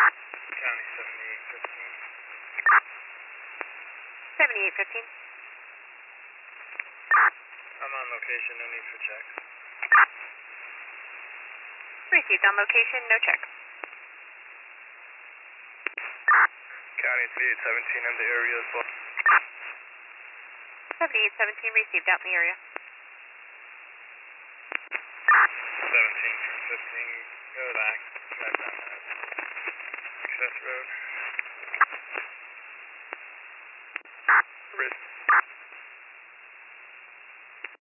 County 7815. 7815. I'm on location, no need for checks. Received on location, no check. County 3817 in the area as well. 7817 received out in the area. 1715, go back. Back down that. Access road.